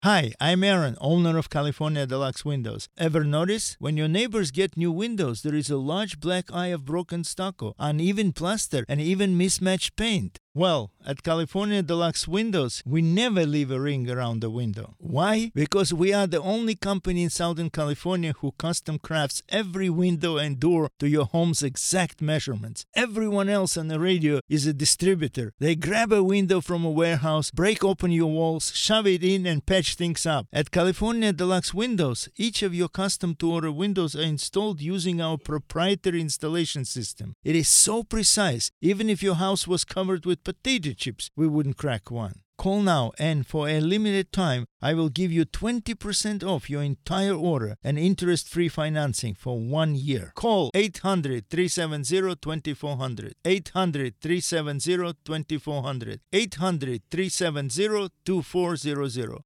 Hi, I'm Aaron, owner of California Deluxe Windows. Ever notice? When your neighbors get new windows, there is a large black eye of broken stucco, uneven plaster, and even mismatched paint. Well, at California Deluxe Windows, we never leave a ring around the window. Why? Because we are the only company in Southern California who custom crafts every window and door to your home's exact measurements. Everyone else on the radio is a distributor. They grab a window from a warehouse, break open your walls, shove it in, and patch things up. At California Deluxe Windows, each of your custom-to-order windows are installed using our proprietary installation system. It is so precise, even if your house was covered with potato chips, we wouldn't crack one. Call now, and for a limited time, I will give you 20% off your entire order and interest-free financing for 1 year. Call 800-370-2400, 800-370-2400, 800-370-2400.